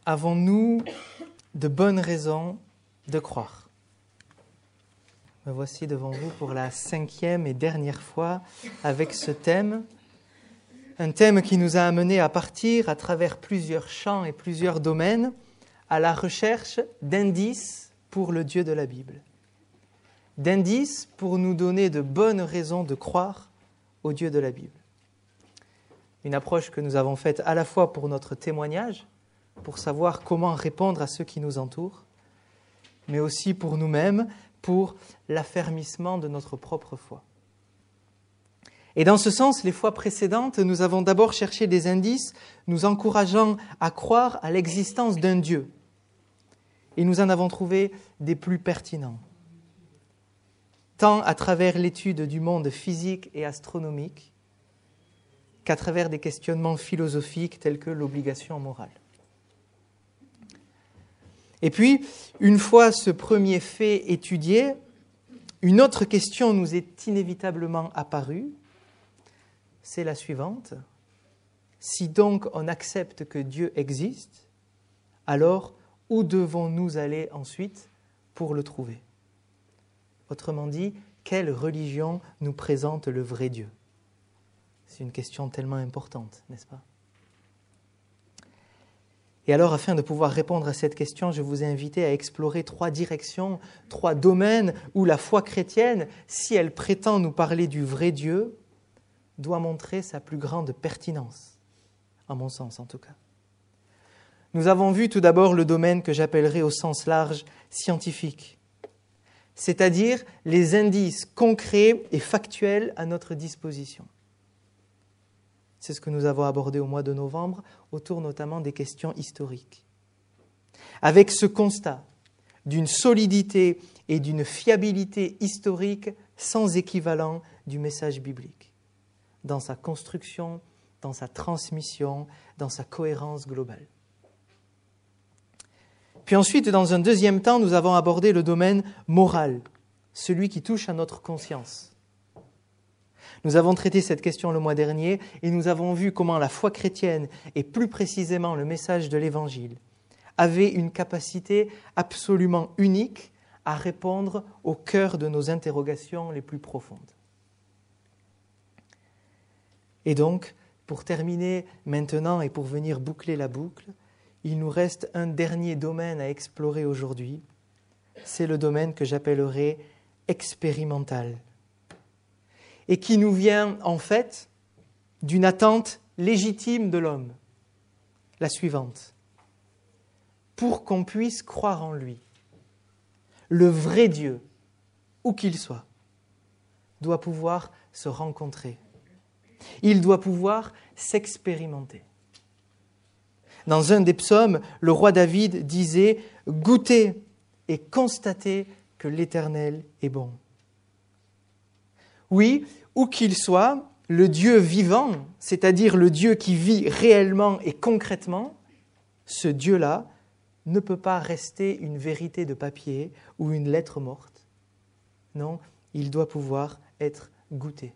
Avons-nous de bonnes raisons de croire ? Me voici devant vous pour la 5e et dernière fois avec ce thème. Un thème qui nous a amenés à partir à travers plusieurs champs et plusieurs domaines à la recherche d'indices pour le Dieu de la Bible. D'indices pour nous donner de bonnes raisons de croire au Dieu de la Bible. Une approche que nous avons faite à la fois pour notre témoignage, pour savoir comment répondre à ceux qui nous entourent, mais aussi pour nous-mêmes, pour l'affermissement de notre propre foi. Et dans ce sens, les fois précédentes, nous avons d'abord cherché des indices nous encourageant à croire à l'existence d'un Dieu. Et nous en avons trouvé des plus pertinents, tant à travers l'étude du monde physique et astronomique qu'à travers des questionnements philosophiques tels que l'obligation morale. Et puis, une fois ce premier fait étudié, une autre question nous est inévitablement apparue, c'est la suivante. Si donc on accepte que Dieu existe, alors où devons-nous aller ensuite pour le trouver ? Autrement dit, quelle religion nous présente le vrai Dieu ? C'est une question tellement importante, n'est-ce pas ? Et alors, afin de pouvoir répondre à cette question, je vous ai invité à explorer 3 directions, 3 domaines où la foi chrétienne, si elle prétend nous parler du vrai Dieu, doit montrer sa plus grande pertinence, à mon sens en tout cas. Nous avons vu tout d'abord le domaine que j'appellerai au sens large scientifique, c'est-à-dire les indices concrets et factuels à notre disposition. C'est ce que nous avons abordé au mois de novembre, autour notamment des questions historiques. Avec ce constat d'une solidité et d'une fiabilité historique sans équivalent du message biblique, dans sa construction, dans sa transmission, dans sa cohérence globale. Puis ensuite, dans un deuxième temps, nous avons abordé le domaine moral, celui qui touche à notre conscience. Nous avons traité cette question le mois dernier et nous avons vu comment la foi chrétienne, et plus précisément le message de l'Évangile, avait une capacité absolument unique à répondre au cœur de nos interrogations les plus profondes. Et donc, pour terminer maintenant et pour venir boucler la boucle, il nous reste un dernier domaine à explorer aujourd'hui. C'est le domaine que j'appellerai expérimental. Et qui nous vient en fait d'une attente légitime de l'homme, la suivante. Pour qu'on puisse croire en lui, le vrai Dieu, où qu'il soit, doit pouvoir se rencontrer. Il doit pouvoir s'expérimenter. Dans un des psaumes, le roi David disait « Goûtez et constatez que l'Éternel est bon ». Oui, où qu'il soit, le Dieu vivant, c'est-à-dire le Dieu qui vit réellement et concrètement, ce Dieu-là ne peut pas rester une vérité de papier ou une lettre morte. Non, il doit pouvoir être goûté.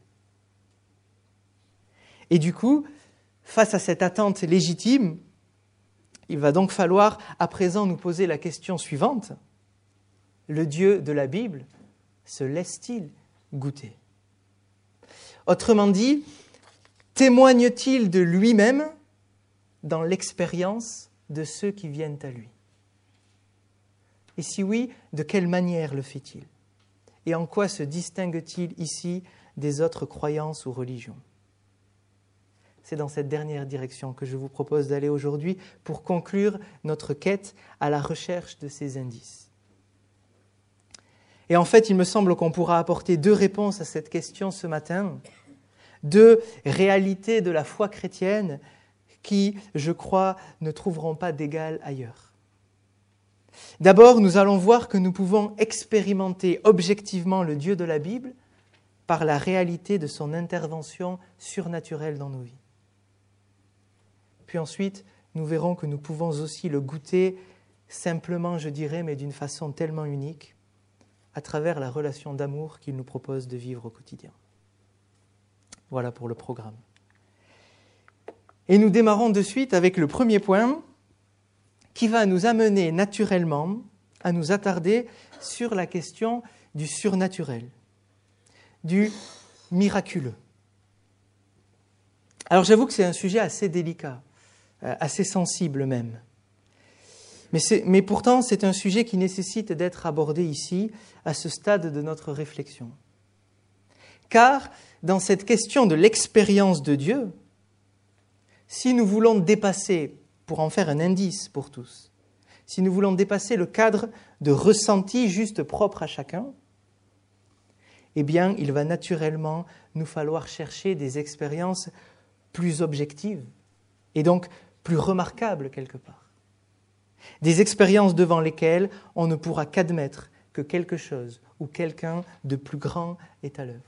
Et du coup, face à cette attente légitime, il va donc falloir à présent nous poser la question suivante. Le Dieu de la Bible se laisse-t-il goûter ? Autrement dit, témoigne-t-il de lui-même dans l'expérience de ceux qui viennent à lui ? Et si oui, de quelle manière le fait-il ? Et en quoi se distingue-t-il ici des autres croyances ou religions ? C'est dans cette dernière direction que je vous propose d'aller aujourd'hui pour conclure notre quête à la recherche de ces indices. Et en fait, il me semble qu'on pourra apporter 2 réponses à cette question ce matin, 2 réalités de la foi chrétienne qui, je crois, ne trouveront pas d'égal ailleurs. D'abord, nous allons voir que nous pouvons expérimenter objectivement le Dieu de la Bible par la réalité de son intervention surnaturelle dans nos vies. Puis ensuite, nous verrons que nous pouvons aussi le goûter simplement, je dirais, mais d'une façon tellement unique, à travers la relation d'amour qu'il nous propose de vivre au quotidien. Voilà pour le programme. Et nous démarrons de suite avec le premier point qui va nous amener naturellement à nous attarder sur la question du surnaturel, du miraculeux. Alors j'avoue que c'est un sujet assez délicat, assez sensible même. Mais pourtant, c'est un sujet qui nécessite d'être abordé ici, à ce stade de notre réflexion. Car, dans cette question de l'expérience de Dieu, si nous voulons dépasser, pour en faire un indice pour tous, si nous voulons dépasser le cadre de ressenti juste propre à chacun, eh bien, il va naturellement nous falloir chercher des expériences plus objectives et donc plus remarquables quelque part. Des expériences devant lesquelles on ne pourra qu'admettre que quelque chose ou quelqu'un de plus grand est à l'œuvre.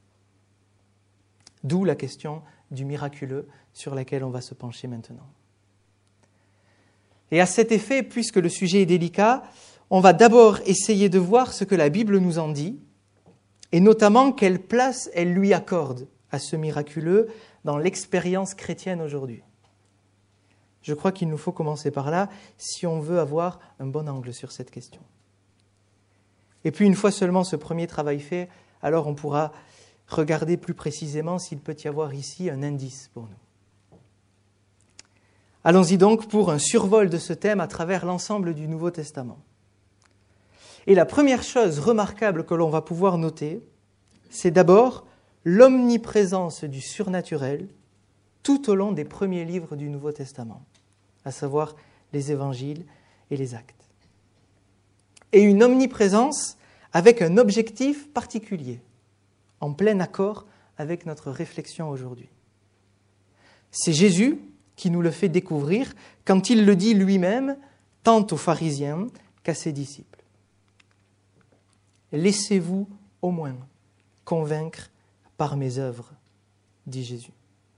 D'où la question du miraculeux sur laquelle on va se pencher maintenant. Et à cet effet, puisque le sujet est délicat, on va d'abord essayer de voir ce que la Bible nous en dit, et notamment quelle place elle lui accorde à ce miraculeux dans l'expérience chrétienne aujourd'hui. Je crois qu'il nous faut commencer par là si on veut avoir un bon angle sur cette question. Et puis une fois seulement ce premier travail fait, alors on pourra regarder plus précisément s'il peut y avoir ici un indice pour nous. Allons-y donc pour un survol de ce thème à travers l'ensemble du Nouveau Testament. Et la première chose remarquable que l'on va pouvoir noter, c'est d'abord l'omniprésence du surnaturel tout au long des premiers livres du Nouveau Testament, à savoir les évangiles et les actes. Et une omniprésence avec un objectif particulier, en plein accord avec notre réflexion aujourd'hui. C'est Jésus qui nous le fait découvrir quand il le dit lui-même, tant aux pharisiens qu'à ses disciples. Laissez-vous au moins convaincre par mes œuvres, dit Jésus.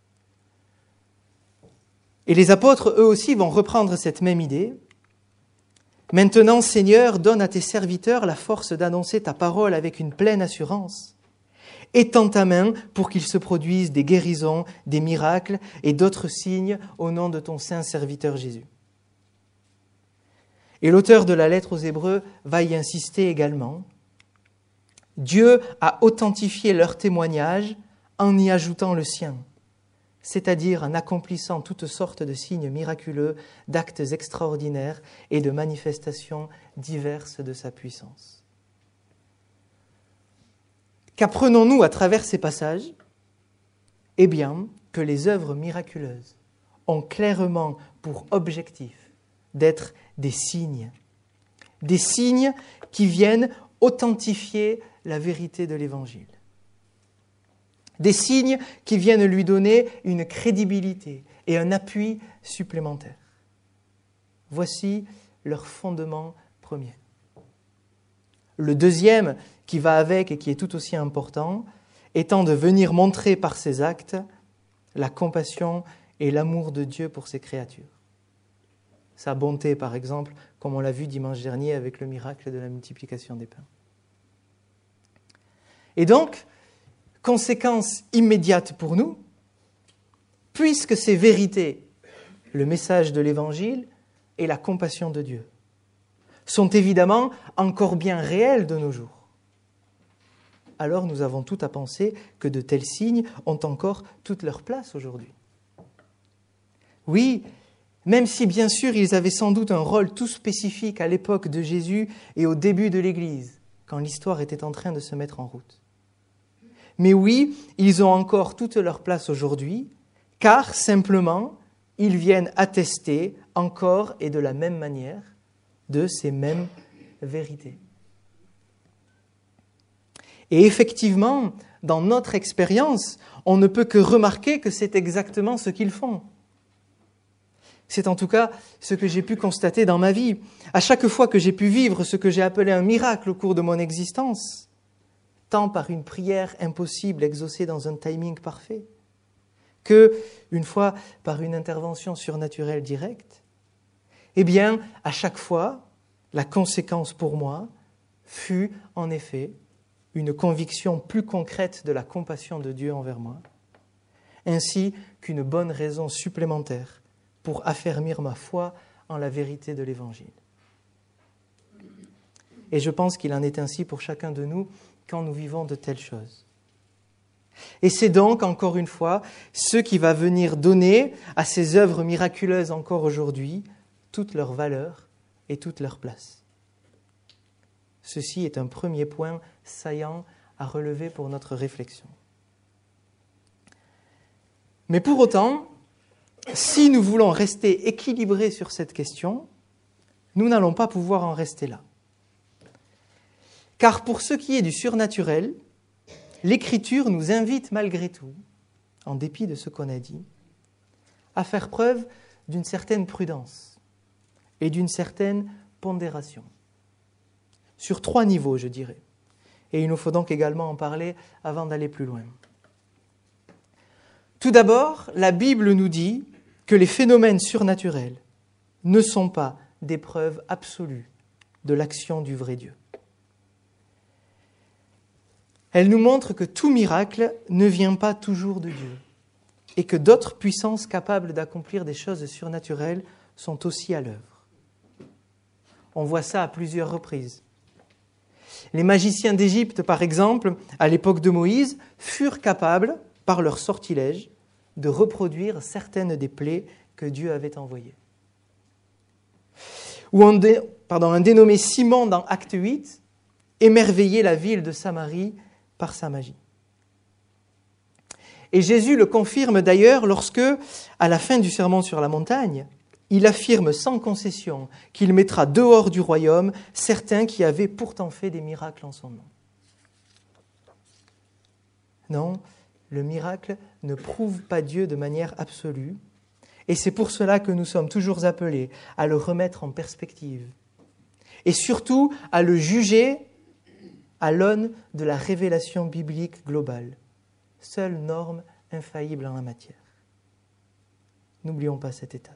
Et les apôtres, eux aussi, vont reprendre cette même idée. Maintenant, Seigneur, donne à tes serviteurs la force d'annoncer ta parole avec une pleine assurance. Étends ta main pour qu'il se produise des guérisons, des miracles et d'autres signes au nom de ton saint serviteur Jésus. Et l'auteur de la lettre aux Hébreux va y insister également. Dieu a authentifié leur témoignage en y ajoutant le sien, c'est-à-dire en accomplissant toutes sortes de signes miraculeux, d'actes extraordinaires et de manifestations diverses de sa puissance. Qu'apprenons-nous à travers ces passages ? Eh bien, que les œuvres miraculeuses ont clairement pour objectif d'être des signes qui viennent authentifier la vérité de l'Évangile. Des signes qui viennent lui donner une crédibilité et un appui supplémentaire. Voici leur fondement premier. Le deuxième, qui va avec et qui est tout aussi important, étant de venir montrer par ses actes la compassion et l'amour de Dieu pour ses créatures. Sa bonté, par exemple, comme on l'a vu dimanche dernier avec le miracle de la multiplication des pains. Et donc, conséquence immédiate pour nous, puisque ces vérités, le message de l'Évangile et la compassion de Dieu, sont évidemment encore bien réelles de nos jours, alors nous avons tout à penser que de tels signes ont encore toute leur place aujourd'hui. Oui, même si bien sûr ils avaient sans doute un rôle tout spécifique à l'époque de Jésus et au début de l'Église, quand l'histoire était en train de se mettre en route. Mais oui, ils ont encore toute leur place aujourd'hui, car simplement, ils viennent attester encore et de la même manière de ces mêmes vérités. Et effectivement, dans notre expérience, on ne peut que remarquer que c'est exactement ce qu'ils font. C'est en tout cas ce que j'ai pu constater dans ma vie. À chaque fois que j'ai pu vivre ce que j'ai appelé un miracle au cours de mon existence, tant par une prière impossible exaucée dans un timing parfait, que, une fois, par une intervention surnaturelle directe, eh bien, à chaque fois, la conséquence pour moi fut, en effet, une conviction plus concrète de la compassion de Dieu envers moi, ainsi qu'une bonne raison supplémentaire pour affermir ma foi en la vérité de l'Évangile. Et je pense qu'il en est ainsi pour chacun de nous quand nous vivons de telles choses. Et c'est donc, encore une fois, ce qui va venir donner à ces œuvres miraculeuses encore aujourd'hui toute leur valeur et toute leur place. Ceci est un premier point saillant à relever pour notre réflexion. Mais pour autant, si nous voulons rester équilibrés sur cette question, nous n'allons pas pouvoir en rester là. Car pour ce qui est du surnaturel, l'Écriture nous invite malgré tout, en dépit de ce qu'on a dit, à faire preuve d'une certaine prudence et d'une certaine pondération. Sur 3 niveaux, je dirais. Et il nous faut donc également en parler avant d'aller plus loin. Tout d'abord, la Bible nous dit que les phénomènes surnaturels ne sont pas des preuves absolues de l'action du vrai Dieu. Elle nous montre que tout miracle ne vient pas toujours de Dieu et que d'autres puissances capables d'accomplir des choses surnaturelles sont aussi à l'œuvre. On voit ça à plusieurs reprises. Les magiciens d'Égypte, par exemple, à l'époque de Moïse, furent capables, par leur sortilège, de reproduire certaines des plaies que Dieu avait envoyées. Ou un dénommé Simon dans Acte 8 émerveillait la ville de Samarie par sa magie. Et Jésus le confirme d'ailleurs lorsque, à la fin du sermon sur la montagne, il affirme sans concession qu'il mettra dehors du royaume certains qui avaient pourtant fait des miracles en son nom. Non, le miracle ne prouve pas Dieu de manière absolue, et c'est pour cela que nous sommes toujours appelés à le remettre en perspective, et surtout à le juger à l'aune de la révélation biblique globale, seule norme infaillible en la matière. N'oublions pas cette étape.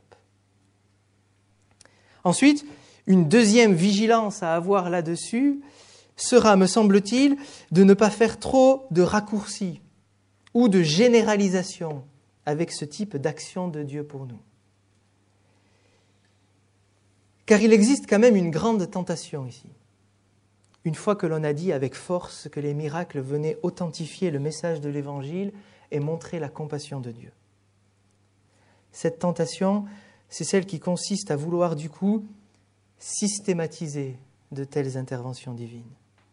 Ensuite, une deuxième vigilance à avoir là-dessus sera, me semble-t-il, de ne pas faire trop de raccourcis ou de généralisation avec ce type d'action de Dieu pour nous. Car il existe quand même une grande tentation ici. Une fois que l'on a dit avec force que les miracles venaient authentifier le message de l'Évangile et montrer la compassion de Dieu. Cette tentation, c'est celle qui consiste à vouloir du coup systématiser de telles interventions divines.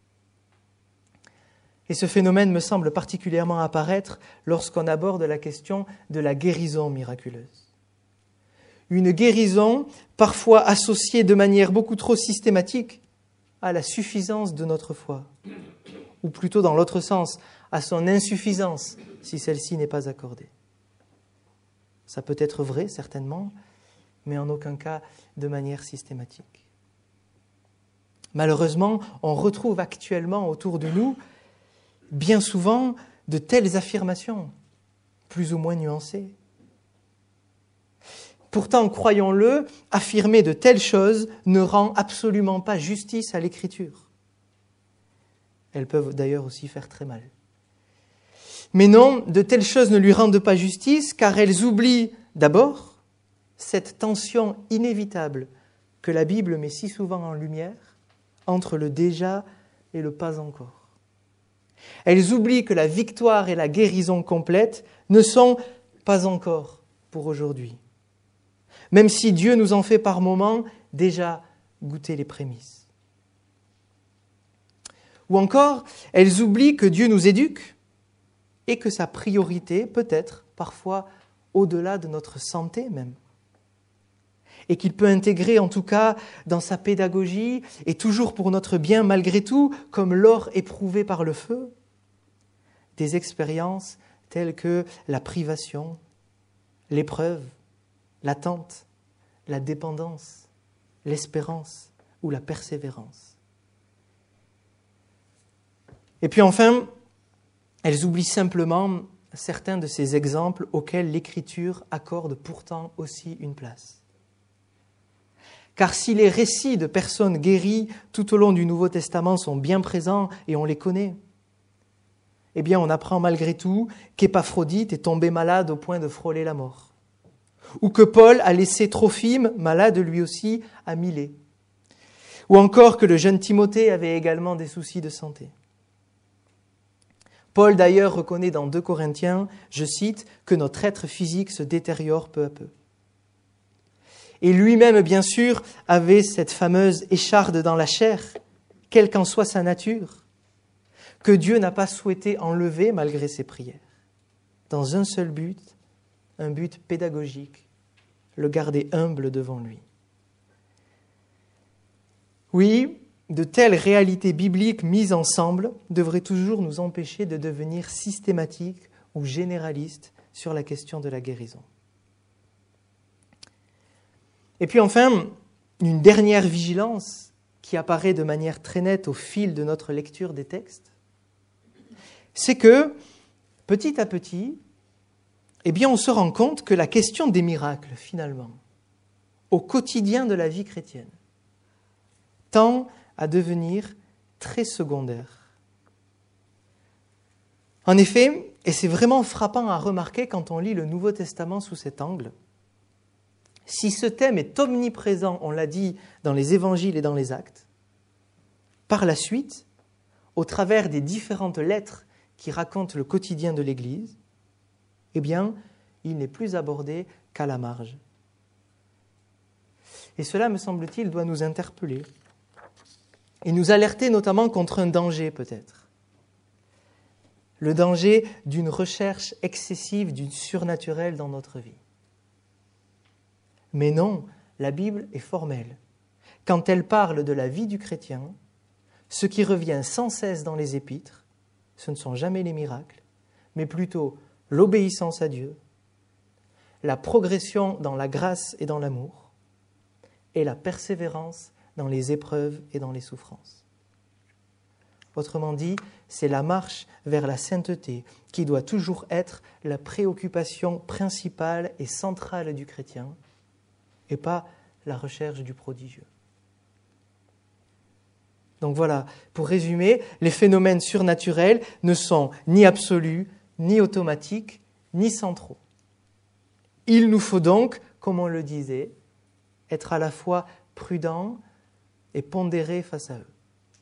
Et ce phénomène me semble particulièrement apparaître lorsqu'on aborde la question de la guérison miraculeuse. Une guérison parfois associée de manière beaucoup trop systématique à la suffisance de notre foi, ou plutôt dans l'autre sens, à son insuffisance si celle-ci n'est pas accordée. Ça peut être vrai, certainement, mais en aucun cas de manière systématique. Malheureusement, on retrouve actuellement autour de nous bien souvent de telles affirmations, plus ou moins nuancées. Pourtant, croyons-le, affirmer de telles choses ne rend absolument pas justice à l'Écriture. Elles peuvent d'ailleurs aussi faire très mal. Mais non, de telles choses ne lui rendent pas justice, car elles oublient d'abord cette tension inévitable que la Bible met si souvent en lumière entre le déjà et le pas encore. Elles oublient que la victoire et la guérison complète ne sont pas encore pour aujourd'hui, même si Dieu nous en fait par moments déjà goûter les prémices. Ou encore, elles oublient que Dieu nous éduque et que sa priorité peut être parfois au-delà de notre santé même. Et qu'il peut intégrer en tout cas dans sa pédagogie et toujours pour notre bien malgré tout, comme l'or éprouvé par le feu, des expériences telles que la privation, l'épreuve, l'attente, la dépendance, l'espérance ou la persévérance. Et puis enfin, elles oublient simplement certains de ces exemples auxquels l'Écriture accorde pourtant aussi une place. Car si les récits de personnes guéries tout au long du Nouveau Testament sont bien présents et on les connaît, eh bien on apprend malgré tout qu'Épaphrodite est tombé malade au point de frôler la mort. ou que Paul a laissé Trophime, malade lui aussi, à Milet, ou encore que le jeune Timothée avait également des soucis de santé. Paul d'ailleurs reconnaît dans 2 Corinthiens, je cite, que notre être physique se détériore peu à peu. Et lui-même, bien sûr, avait cette fameuse écharde dans la chair, quelle qu'en soit sa nature, que Dieu n'a pas souhaité enlever malgré ses prières, dans un seul but, un but pédagogique, le garder humble devant lui. Oui, de telles réalités bibliques mises ensemble devraient toujours nous empêcher de devenir systématiques ou généralistes sur la question de la guérison. Et puis enfin, une dernière vigilance qui apparaît de manière très nette au fil de notre lecture des textes, c'est que, petit à petit, on se rend compte que la question des miracles, finalement, au quotidien de la vie chrétienne, tend à devenir très secondaire. En effet, et c'est vraiment frappant à remarquer quand on lit le Nouveau Testament sous cet angle, si ce thème est omniprésent, on l'a dit, dans les évangiles et dans les actes, par la suite, au travers des différentes lettres qui racontent le quotidien de l'Église, il n'est plus abordé qu'à la marge. Et cela, me semble-t-il, doit nous interpeller et nous alerter notamment contre un danger peut-être. Le danger d'une recherche excessive du surnaturel dans notre vie. Mais non, la Bible est formelle. Quand elle parle de la vie du chrétien, ce qui revient sans cesse dans les épîtres, ce ne sont jamais les miracles, mais plutôt l'obéissance à Dieu, la progression dans la grâce et dans l'amour, et la persévérance dans les épreuves et dans les souffrances. Autrement dit, c'est la marche vers la sainteté qui doit toujours être la préoccupation principale et centrale du chrétien, et pas la recherche du prodigieux. Donc voilà, pour résumer, les phénomènes surnaturels ne sont ni absolus, ni automatiques, ni centraux. Il nous faut donc, comme on le disait, être à la fois prudent et pondéré face à eux.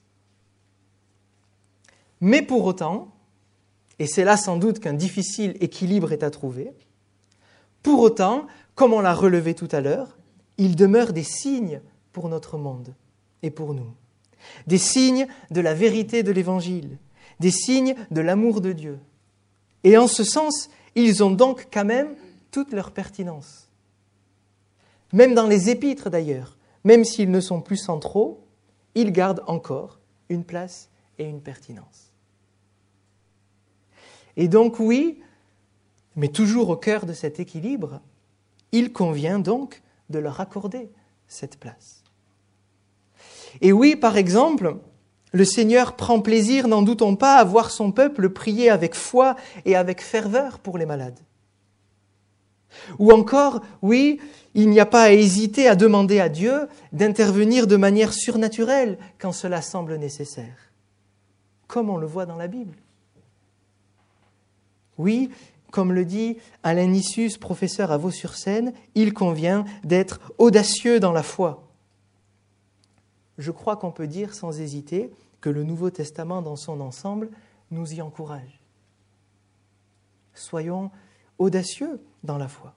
Mais pour autant, et c'est là sans doute qu'un difficile équilibre est à trouver, pour autant, comme on l'a relevé tout à l'heure, il demeure des signes pour notre monde et pour nous. Des signes de la vérité de l'Évangile, des signes de l'amour de Dieu. Et en ce sens, ils ont donc quand même toute leur pertinence. Même dans les épîtres d'ailleurs, même s'ils ne sont plus centraux, ils gardent encore une place et une pertinence. Et donc oui, mais toujours au cœur de cet équilibre, il convient donc de leur accorder cette place. Et oui, par exemple, le Seigneur prend plaisir, n'en doutons pas, à voir son peuple prier avec foi et avec ferveur pour les malades. Ou encore, oui, il n'y a pas à hésiter à demander à Dieu d'intervenir de manière surnaturelle quand cela semble nécessaire, comme on le voit dans la Bible. Oui, comme le dit Alain Nissus, professeur à Vaux-sur-Seine, il convient d'être audacieux dans la foi. Je crois qu'on peut dire sans hésiter que le Nouveau Testament dans son ensemble nous y encourage. Soyons audacieux dans la foi.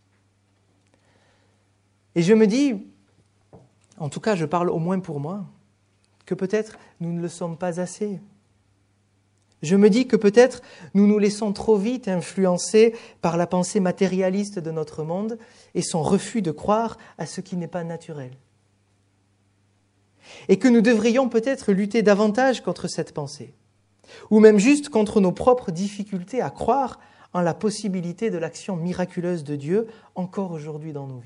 Et je me dis, en tout cas je parle au moins pour moi, que peut-être nous ne le sommes pas assez. Je me dis que peut-être nous nous laissons trop vite influencer par la pensée matérialiste de notre monde et son refus de croire à ce qui n'est pas naturel. Et que nous devrions peut-être lutter davantage contre cette pensée, ou même juste contre nos propres difficultés à croire en la possibilité de l'action miraculeuse de Dieu encore aujourd'hui dans nos vies.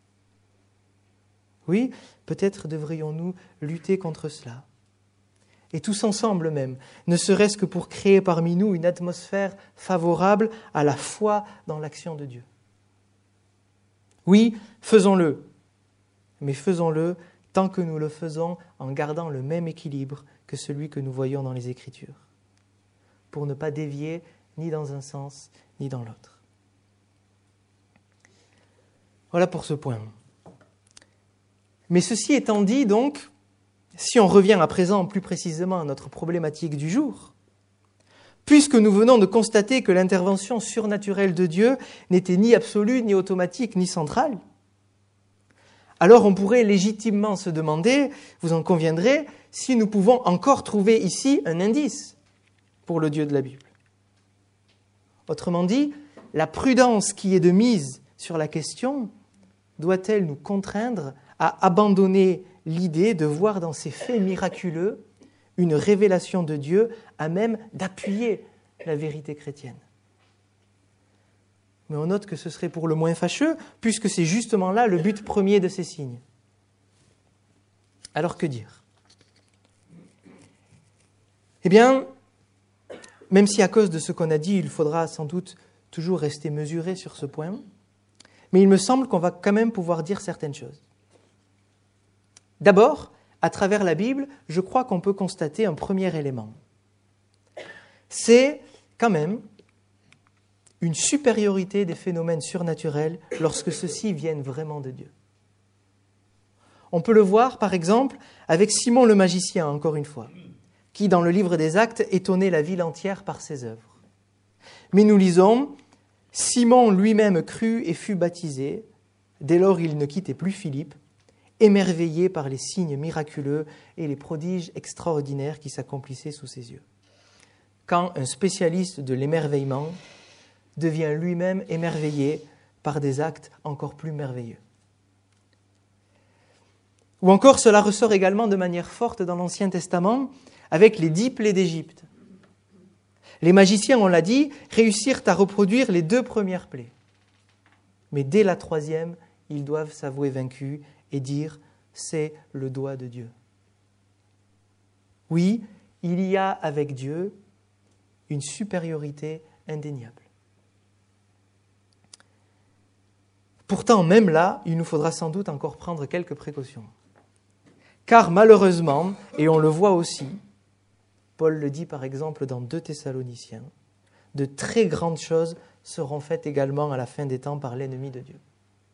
Oui, peut-être devrions-nous lutter contre cela. Et tous ensemble même, ne serait-ce que pour créer parmi nous une atmosphère favorable à la foi dans l'action de Dieu. Oui, faisons-le, mais faisons-le tant que nous le faisons en gardant le même équilibre que celui que nous voyons dans les Écritures, pour ne pas dévier ni dans un sens ni dans l'autre. Voilà pour ce point. Mais ceci étant dit, donc, si on revient à présent plus précisément à notre problématique du jour, puisque nous venons de constater que l'intervention surnaturelle de Dieu n'était ni absolue, ni automatique, ni centrale, alors on pourrait légitimement se demander, vous en conviendrez, si nous pouvons encore trouver ici un indice pour le Dieu de la Bible. Autrement dit, la prudence qui est de mise sur la question doit-elle nous contraindre à abandonner l'idée de voir dans ces faits miraculeux une révélation de Dieu à même d'appuyer la vérité chrétienne? Mais on note que ce serait pour le moins fâcheux, puisque c'est justement là le but premier de ces signes. Alors que dire? Eh bien, même si à cause de ce qu'on a dit, il faudra sans doute toujours rester mesuré sur ce point, mais il me semble qu'on va quand même pouvoir dire certaines choses. D'abord, à travers la Bible, je crois qu'on peut constater un premier élément. C'est quand même une supériorité des phénomènes surnaturels lorsque ceux-ci viennent vraiment de Dieu. On peut le voir, par exemple, avec Simon le magicien, encore une fois, qui, dans le livre des Actes, étonnait la ville entière par ses œuvres. Mais nous lisons, « Simon lui-même crut et fut baptisé. Dès lors, il ne quittait plus Philippe, émerveillé par les signes miraculeux et les prodiges extraordinaires qui s'accomplissaient sous ses yeux. » Quand un spécialiste de l'émerveillement devient lui-même émerveillé par des actes encore plus merveilleux. Ou encore, cela ressort également de manière forte dans l'Ancien Testament avec les 10 plaies d'Égypte. Les magiciens, on l'a dit, réussirent à reproduire les 2 premières plaies. Mais dès la 3e, ils doivent s'avouer vaincus et dire « c'est le doigt de Dieu ». Oui, il y a avec Dieu une supériorité indéniable. Pourtant, même là, il nous faudra sans doute encore prendre quelques précautions. Car malheureusement, et on le voit aussi, Paul le dit par exemple dans 2 Thessaloniciens, de très grandes choses seront faites également à la fin des temps par l'ennemi de Dieu.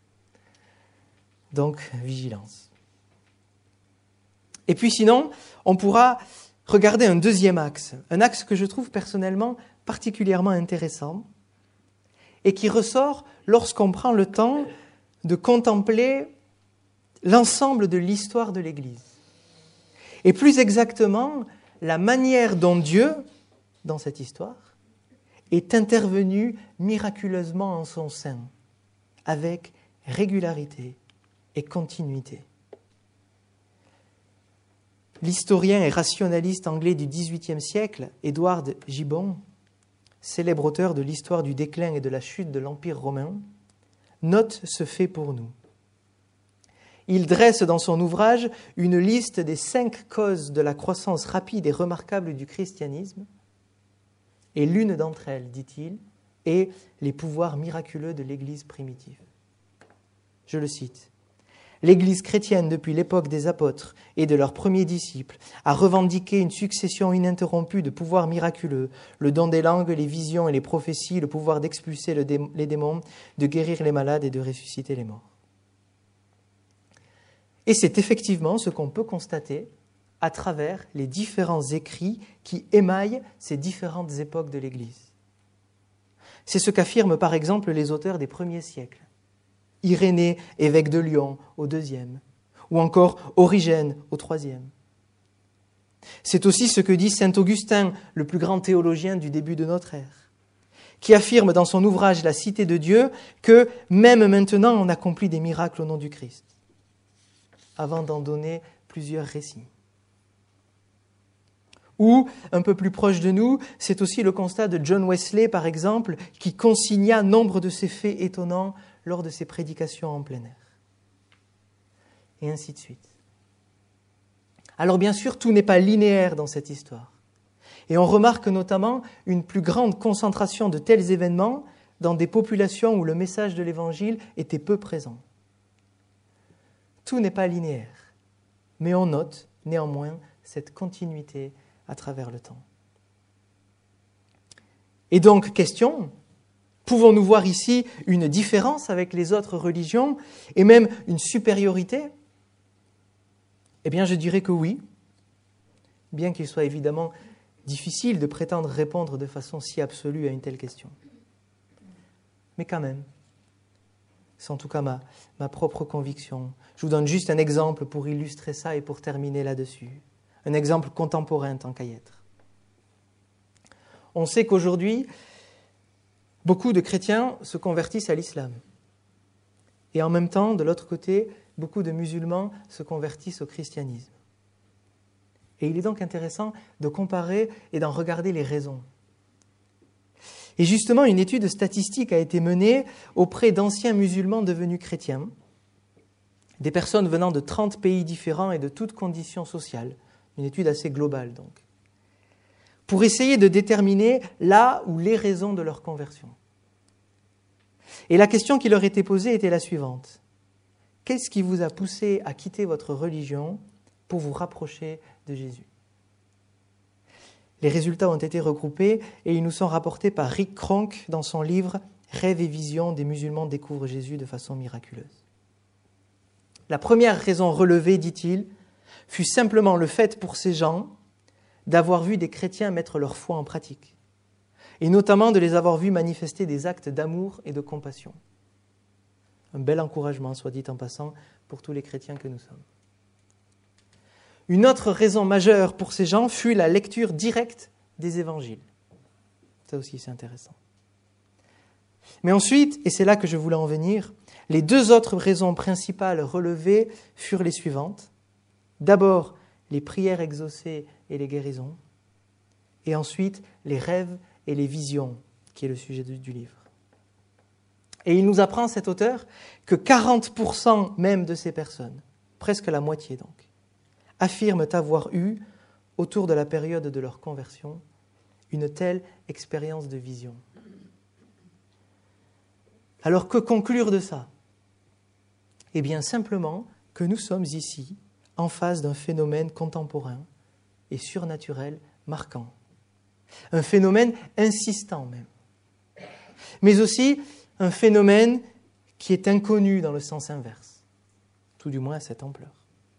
Donc, vigilance. Et puis sinon, on pourra regarder un deuxième axe, un axe que je trouve personnellement particulièrement intéressant et qui ressort lorsqu'on prend le temps de contempler l'ensemble de l'histoire de l'Église. Et plus exactement, la manière dont Dieu, dans cette histoire, est intervenu miraculeusement en son sein, avec régularité et continuité. L'historien et rationaliste anglais du XVIIIe siècle, Edward Gibbon, célèbre auteur de l'histoire du déclin et de la chute de l'Empire romain, note ce fait pour nous. Il dresse dans son ouvrage une liste des 5 causes de la croissance rapide et remarquable du christianisme, et l'une d'entre elles, dit-il, est les pouvoirs miraculeux de l'Église primitive. Je le cite. L'Église chrétienne, depuis l'époque des apôtres et de leurs premiers disciples, a revendiqué une succession ininterrompue de pouvoirs miraculeux, le don des langues, les visions et les prophéties, le pouvoir d'expulser les démons, de guérir les malades et de ressusciter les morts. Et c'est effectivement ce qu'on peut constater à travers les différents écrits qui émaillent ces différentes époques de l'Église. C'est ce qu'affirment par exemple les auteurs des premiers siècles. Irénée, évêque de Lyon, au IIe, ou encore Origène, au IIIe. C'est aussi ce que dit saint Augustin, le plus grand théologien du début de notre ère, qui affirme dans son ouvrage La Cité de Dieu que même maintenant on accomplit des miracles au nom du Christ, avant d'en donner plusieurs récits. Ou, un peu plus proche de nous, c'est aussi le constat de John Wesley, par exemple, qui consigna nombre de ces faits étonnants lors de ses prédications en plein air. Et ainsi de suite. Alors bien sûr, tout n'est pas linéaire dans cette histoire. Et on remarque notamment une plus grande concentration de tels événements dans des populations où le message de l'Évangile était peu présent. Tout n'est pas linéaire, mais on note néanmoins cette continuité à travers le temps. Et donc, question, Pouvons-nous voir ici une différence avec les autres religions et même une supériorité ? Eh bien, je dirais que oui, bien qu'il soit évidemment difficile de prétendre répondre de façon si absolue à une telle question. Mais quand même, c'est en tout cas ma propre conviction. Je vous donne juste un exemple pour illustrer ça et pour terminer là-dessus. Un exemple contemporain tant qu'à y être. On sait qu'aujourd'hui, beaucoup de chrétiens se convertissent à l'islam. Et en même temps, de l'autre côté, beaucoup de musulmans se convertissent au christianisme. Et il est donc intéressant de comparer et d'en regarder les raisons. Et justement, une étude statistique a été menée auprès d'anciens musulmans devenus chrétiens, des personnes venant de 30 pays différents et de toutes conditions sociales, une étude assez globale donc, pour essayer de déterminer là ou les raisons de leur conversion. Et la question qui leur était posée était la suivante. Qu'est-ce qui vous a poussé à quitter votre religion pour vous rapprocher de Jésus ? Les résultats ont été regroupés et ils nous sont rapportés par Rick Kronk dans son livre « Rêves et visions des musulmans découvrent Jésus de façon miraculeuse ». La première raison relevée, dit-il, fut simplement le fait pour ces gens d'avoir vu des chrétiens mettre leur foi en pratique, et notamment de les avoir vus manifester des actes d'amour et de compassion. Un bel encouragement, soit dit en passant, pour tous les chrétiens que nous sommes. Une autre raison majeure pour ces gens fut la lecture directe des évangiles. Ça aussi, c'est intéressant. Mais ensuite, et c'est là que je voulais en venir, les deux autres raisons principales relevées furent les suivantes. D'abord, les prières exaucées et les guérisons. Et ensuite, les rêves et les visions, qui est le sujet du livre. Et il nous apprend, cet auteur, que 40% même de ces personnes, presque la moitié donc, affirment avoir eu, autour de la période de leur conversion, une telle expérience de vision. Alors que conclure de ça ? Eh bien simplement que nous sommes ici en face d'un phénomène contemporain et surnaturel marquant. Un phénomène insistant même. Mais aussi un phénomène qui est inconnu dans le sens inverse, tout du moins à cette ampleur.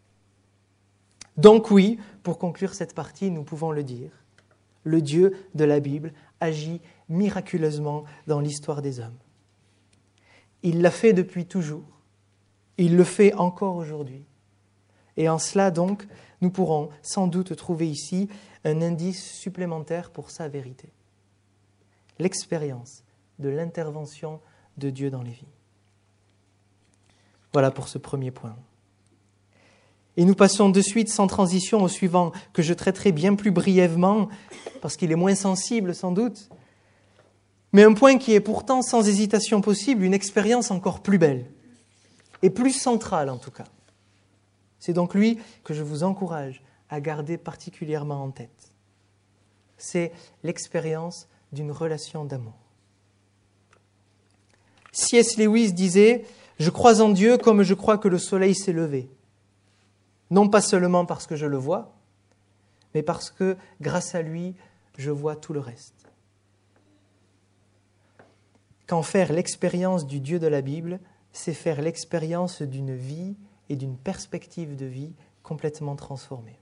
Donc oui, pour conclure cette partie, nous pouvons le dire, le Dieu de la Bible agit miraculeusement dans l'histoire des hommes. Il l'a fait depuis toujours, il le fait encore aujourd'hui. Et en cela donc, nous pourrons sans doute trouver ici un indice supplémentaire pour sa vérité. L'expérience de l'intervention de Dieu dans les vies. Voilà pour ce premier point. Et nous passons de suite sans transition au suivant, que je traiterai bien plus brièvement, parce qu'il est moins sensible sans doute, mais un point qui est pourtant sans hésitation possible, une expérience encore plus belle, et plus centrale en tout cas. C'est donc lui que je vous encourage à garder particulièrement en tête. C'est l'expérience d'une relation d'amour. C.S. Lewis disait « Je crois en Dieu comme je crois que le soleil s'est levé. Non pas seulement parce que je le vois, mais parce que, grâce à lui, je vois tout le reste. » Qu'en faire l'expérience du Dieu de la Bible, c'est faire l'expérience d'une vie et d'une perspective de vie complètement transformée.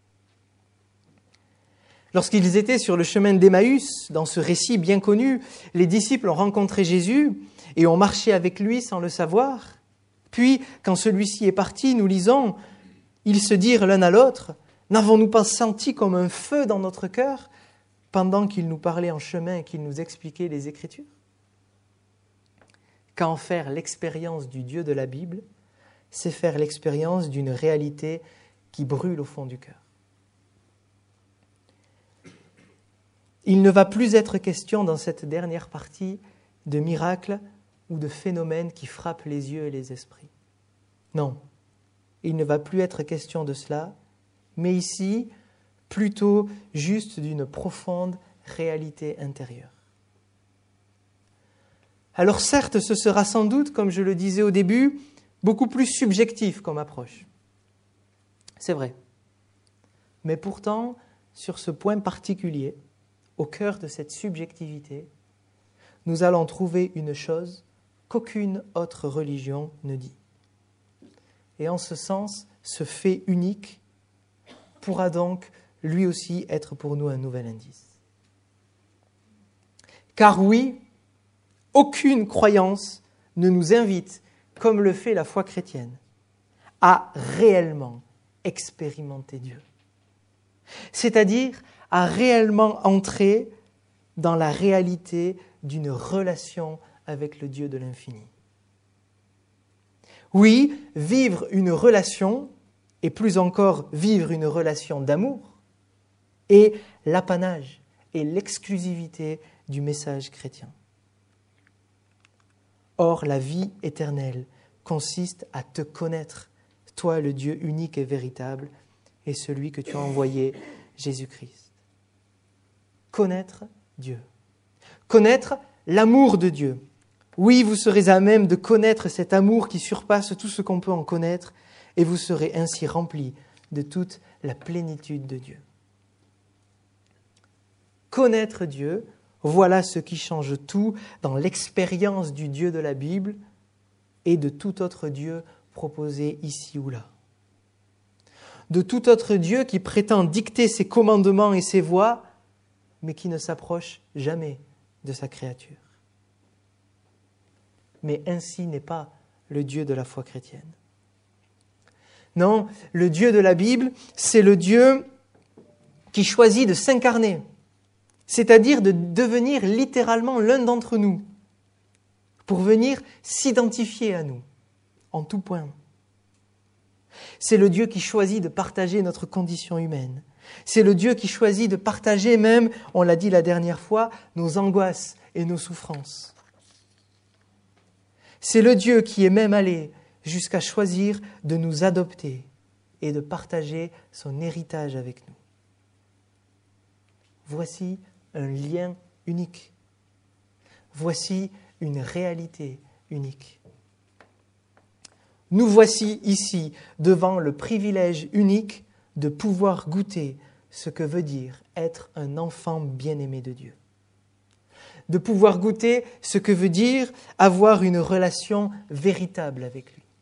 Lorsqu'ils étaient sur le chemin d'Emmaüs, dans ce récit bien connu, les disciples ont rencontré Jésus et ont marché avec lui sans le savoir. Puis, quand celui-ci est parti, nous lisons, ils se dirent l'un à l'autre, « N'avons-nous pas senti comme un feu dans notre cœur pendant qu'il nous parlait en chemin et qu'il nous expliquait les Écritures ?» Qu'en faire l'expérience du Dieu de la Bible, c'est faire l'expérience d'une réalité qui brûle au fond du cœur. Il ne va plus être question dans cette dernière partie de miracles ou de phénomènes qui frappent les yeux et les esprits. Non, il ne va plus être question de cela, mais ici, plutôt juste d'une profonde réalité intérieure. Alors certes, ce sera sans doute, comme je le disais au début, beaucoup plus subjectif comme approche. C'est vrai. Mais pourtant, sur ce point particulier, au cœur de cette subjectivité, nous allons trouver une chose qu'aucune autre religion ne dit. Et en ce sens, ce fait unique pourra donc lui aussi être pour nous un nouvel indice. Car oui, aucune croyance ne nous invite, comme le fait la foi chrétienne, à réellement expérimenter Dieu. C'est-à-dire à réellement entrer dans la réalité d'une relation avec le Dieu de l'infini. Oui, vivre une relation, et plus encore vivre une relation d'amour, est l'apanage et l'exclusivité du message chrétien. Or, la vie éternelle consiste à te connaître, toi le Dieu unique et véritable, et celui que tu as envoyé, Jésus-Christ. Connaître Dieu. Connaître l'amour de Dieu. Oui, vous serez à même de connaître cet amour qui surpasse tout ce qu'on peut en connaître, et vous serez ainsi remplis de toute la plénitude de Dieu. Connaître Dieu, voilà ce qui change tout dans l'expérience du Dieu de la Bible et de tout autre Dieu proposé ici ou là. De tout autre Dieu qui prétend dicter ses commandements et ses voies, mais qui ne s'approche jamais de sa créature. Mais ainsi n'est pas le Dieu de la foi chrétienne. Non, le Dieu de la Bible, c'est le Dieu qui choisit de s'incarner, c'est-à-dire de devenir littéralement l'un d'entre nous, pour venir s'identifier à nous, en tout point. C'est le Dieu qui choisit de partager notre condition humaine. C'est le Dieu qui choisit de partager même, on l'a dit la dernière fois, nos angoisses et nos souffrances. C'est le Dieu qui est même allé jusqu'à choisir de nous adopter et de partager son héritage avec nous. Voici un lien unique. Voici une réalité unique. Nous voici ici devant le privilège unique de pouvoir goûter ce que veut dire être un enfant bien-aimé de Dieu. De pouvoir goûter ce que veut dire avoir une relation véritable avec lui.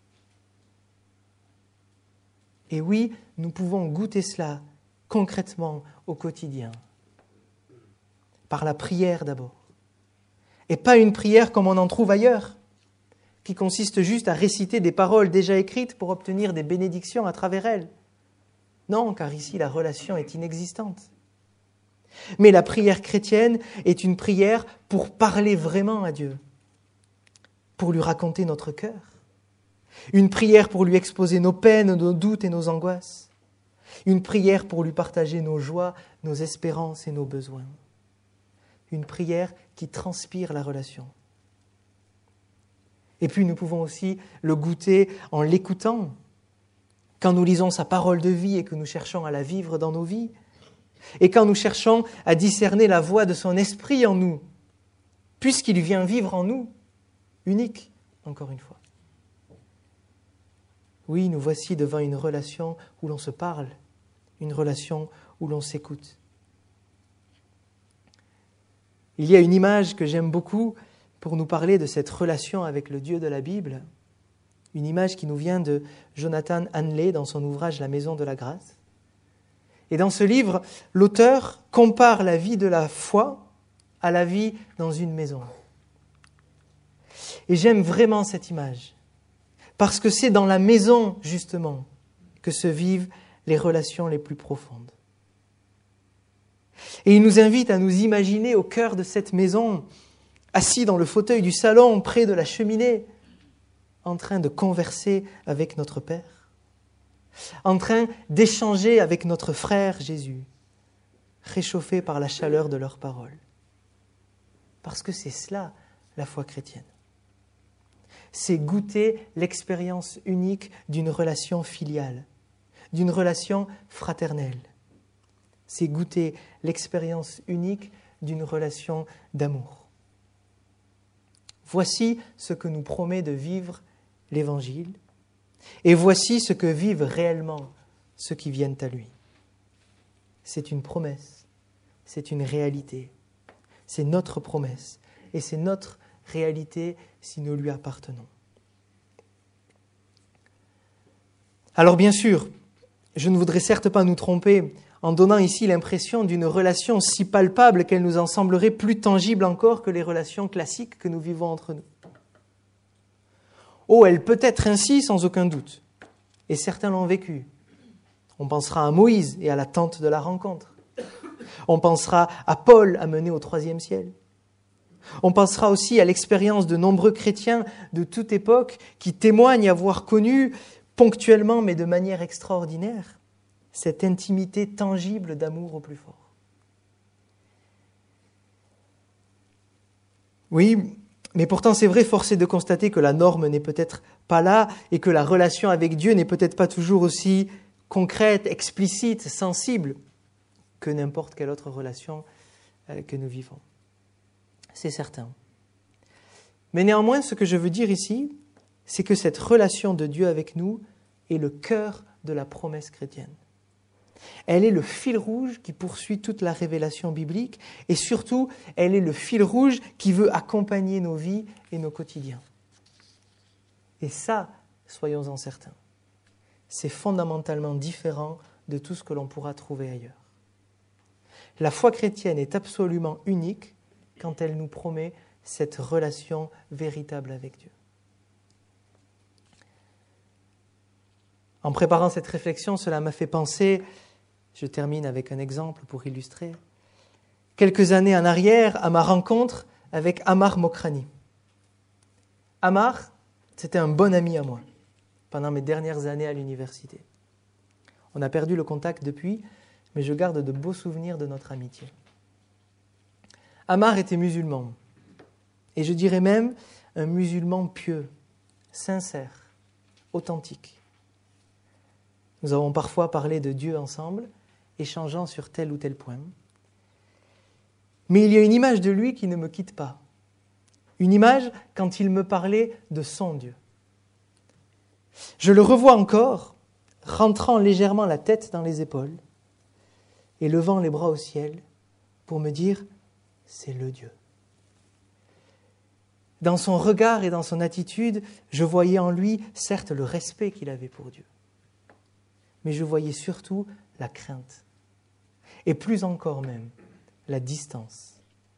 Et oui, nous pouvons goûter cela concrètement au quotidien. Par la prière d'abord. Et pas une prière comme on en trouve ailleurs, qui consiste juste à réciter des paroles déjà écrites pour obtenir des bénédictions à travers elles. Non, car ici la relation est inexistante. Mais la prière chrétienne est une prière pour parler vraiment à Dieu, pour lui raconter notre cœur. Une prière pour lui exposer nos peines, nos doutes et nos angoisses. Une prière pour lui partager nos joies, nos espérances et nos besoins. Une prière qui transpire la relation. Et puis nous pouvons aussi le goûter en l'écoutant, quand nous lisons sa parole de vie et que nous cherchons à la vivre dans nos vies, et quand nous cherchons à discerner la voix de son esprit en nous, puisqu'il vient vivre en nous, unique, encore une fois. Oui, nous voici devant une relation où l'on se parle, une relation où l'on s'écoute. Il y a une image que j'aime beaucoup pour nous parler de cette relation avec le Dieu de la Bible, une image qui nous vient de Jonathan Hanley dans son ouvrage « La Maison de la Grâce ». Et dans ce livre, l'auteur compare la vie de la foi à la vie dans une maison. Et j'aime vraiment cette image, parce que c'est dans la maison, justement, que se vivent les relations les plus profondes. Et il nous invite à nous imaginer au cœur de cette maison, assis dans le fauteuil du salon, près de la cheminée, en train de converser avec notre Père, en train d'échanger avec notre frère Jésus, réchauffé par la chaleur de leurs paroles. Parce que c'est cela, la foi chrétienne. C'est goûter l'expérience unique d'une relation filiale, d'une relation fraternelle. C'est goûter l'expérience unique d'une relation d'amour. Voici ce que nous promet de vivre l'Évangile, et voici ce que vivent réellement ceux qui viennent à lui. C'est une promesse, c'est une réalité, c'est notre promesse, et c'est notre réalité si nous lui appartenons. Alors bien sûr, je ne voudrais certes pas nous tromper en donnant ici l'impression d'une relation si palpable qu'elle nous en semblerait plus tangible encore que les relations classiques que nous vivons entre nous. Oh, elle peut être ainsi sans aucun doute, et certains l'ont vécu. On pensera à Moïse et à la tente de la rencontre. On pensera à Paul amené au 3e ciel. On pensera aussi à l'expérience de nombreux chrétiens de toute époque qui témoignent avoir connu ponctuellement, mais de manière extraordinaire, cette intimité tangible d'amour au plus fort. Oui, mais pourtant c'est vrai, force est de constater que la norme n'est peut-être pas là et que la relation avec Dieu n'est peut-être pas toujours aussi concrète, explicite, sensible que n'importe quelle autre relation que nous vivons. C'est certain. Mais néanmoins, ce que je veux dire ici, c'est que cette relation de Dieu avec nous est le cœur de la promesse chrétienne. Elle est le fil rouge qui poursuit toute la révélation biblique et surtout, elle est le fil rouge qui veut accompagner nos vies et nos quotidiens. Et ça, soyons-en certains, c'est fondamentalement différent de tout ce que l'on pourra trouver ailleurs. La foi chrétienne est absolument unique quand elle nous promet cette relation véritable avec Dieu. En préparant cette réflexion, cela m'a fait penser, je termine avec un exemple pour illustrer, quelques années en arrière à ma rencontre avec Ammar Mokrani. Ammar, c'était un bon ami à moi pendant mes dernières années à l'université. On a perdu le contact depuis, mais je garde de beaux souvenirs de notre amitié. Ammar était musulman, et je dirais même un musulman pieux, sincère, authentique. Nous avons parfois parlé de Dieu ensemble, échangeant sur tel ou tel point. Mais il y a une image de lui qui ne me quitte pas. Une image quand il me parlait de son Dieu. Je le revois encore, rentrant légèrement la tête dans les épaules et levant les bras au ciel pour me dire « c'est le Dieu ». Dans son regard et dans son attitude, je voyais en lui, certes, le respect qu'il avait pour Dieu. Mais je voyais surtout la crainte. Et plus encore même, la distance.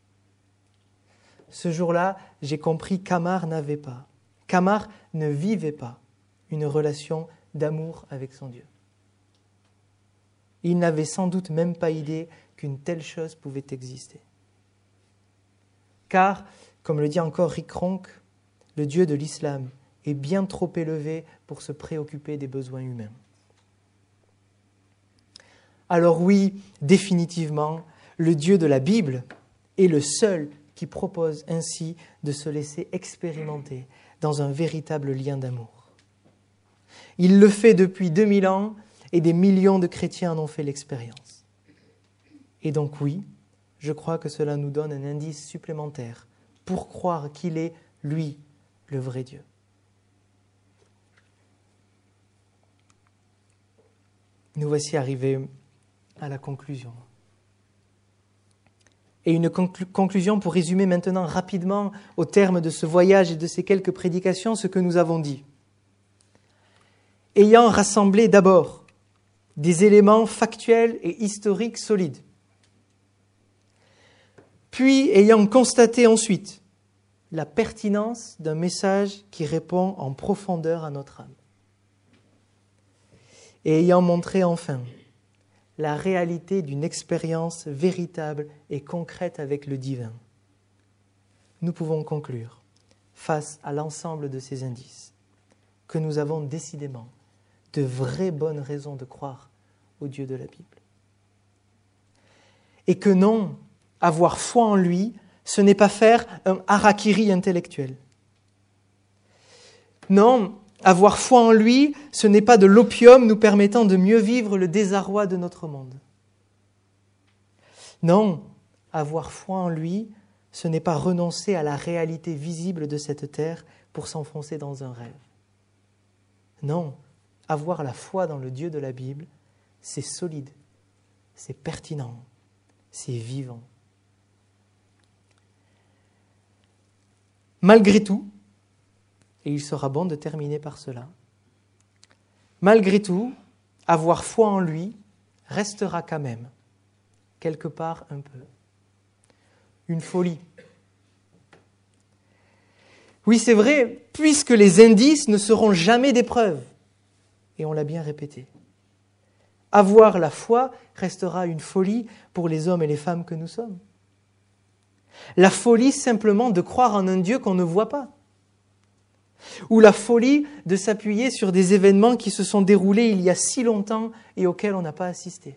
Ce jour-là, j'ai compris qu'Ammar ne vivait pas une relation d'amour avec son Dieu. Il n'avait sans doute même pas idée qu'une telle chose pouvait exister. Car, comme le dit encore Rick Ronk, le Dieu de l'islam est bien trop élevé pour se préoccuper des besoins humains. Alors oui, définitivement, le Dieu de la Bible est le seul qui propose ainsi de se laisser expérimenter dans un véritable lien d'amour. Il le fait depuis 2000 ans et des millions de chrétiens en ont fait l'expérience. Et donc oui, je crois que cela nous donne un indice supplémentaire pour croire qu'il est, lui, le vrai Dieu. Nous voici arrivés à la conclusion. Et une conclusion pour résumer maintenant rapidement, au terme de ce voyage et de ces quelques prédications, ce que nous avons dit. Ayant rassemblé d'abord des éléments factuels et historiques solides, puis ayant constaté ensuite la pertinence d'un message qui répond en profondeur à notre âme, et ayant montré enfin la réalité d'une expérience véritable et concrète avec le divin, nous pouvons conclure, face à l'ensemble de ces indices, que nous avons décidément de vraies bonnes raisons de croire au Dieu de la Bible. Et que non, avoir foi en lui, ce n'est pas faire un harakiri intellectuel. Non, avoir foi en lui, ce n'est pas de l'opium nous permettant de mieux vivre le désarroi de notre monde. Non, avoir foi en lui, ce n'est pas renoncer à la réalité visible de cette terre pour s'enfoncer dans un rêve. Non, avoir la foi dans le Dieu de la Bible, c'est solide, c'est pertinent, c'est vivant. Malgré tout, et il sera bon de terminer par cela, malgré tout, avoir foi en lui restera quand même, quelque part un peu, une folie. Oui, c'est vrai, puisque les indices ne seront jamais des preuves, et on l'a bien répété. Avoir la foi restera une folie pour les hommes et les femmes que nous sommes. La folie simplement de croire en un Dieu qu'on ne voit pas. Ou la folie de s'appuyer sur des événements qui se sont déroulés il y a si longtemps et auxquels on n'a pas assisté.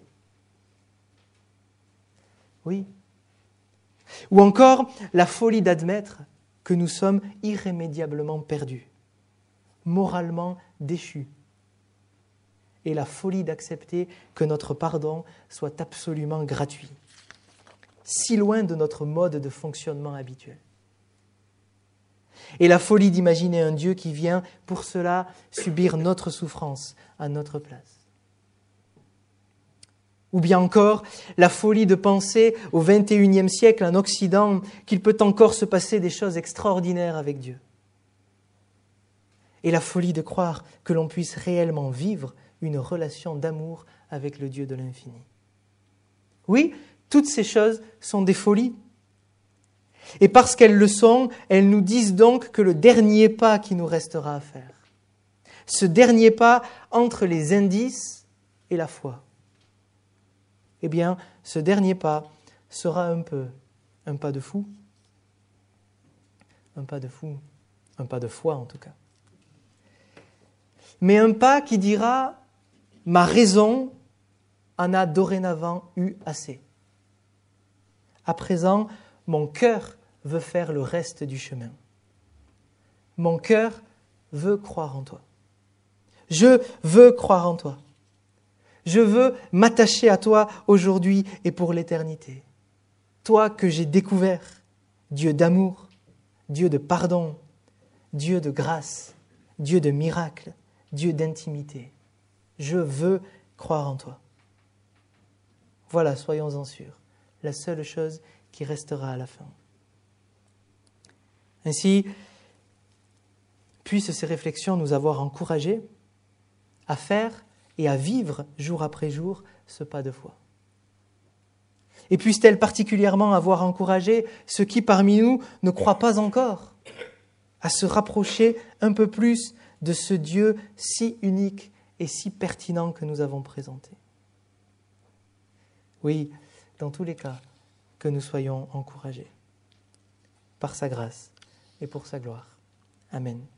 Oui. Ou encore la folie d'admettre que nous sommes irrémédiablement perdus, moralement déchus. Et la folie d'accepter que notre pardon soit absolument gratuit, si loin de notre mode de fonctionnement habituel. Et la folie d'imaginer un Dieu qui vient pour cela subir notre souffrance à notre place. Ou bien encore la folie de penser au XXIe siècle en Occident qu'il peut encore se passer des choses extraordinaires avec Dieu. Et la folie de croire que l'on puisse réellement vivre une relation d'amour avec le Dieu de l'infini. Oui, toutes ces choses sont des folies. Et parce qu'elles le sont, elles nous disent donc que le dernier pas qui nous restera à faire, ce dernier pas entre les indices et la foi, eh bien, ce dernier pas sera un pas de fou, un pas de foi en tout cas. Mais un pas qui dira « ma raison en a dorénavant eu assez. À présent, mon cœur veut faire le reste du chemin. Mon cœur veut croire en toi. Je veux croire en toi. Je veux m'attacher à toi aujourd'hui et pour l'éternité. Toi que j'ai découvert, Dieu d'amour, Dieu de pardon, Dieu de grâce, Dieu de miracle, Dieu d'intimité. Je veux croire en toi. Voilà, soyons-en sûrs, la seule chose qui restera à la fin. Ainsi, puissent ces réflexions nous avoir encouragés à faire et à vivre jour après jour ce pas de foi. Et puissent-elles particulièrement avoir encouragé ceux qui parmi nous ne croient pas encore à se rapprocher un peu plus de ce Dieu si unique et si pertinent que nous avons présenté. Oui, dans tous les cas, que nous soyons encouragés par sa grâce et pour sa gloire. Amen.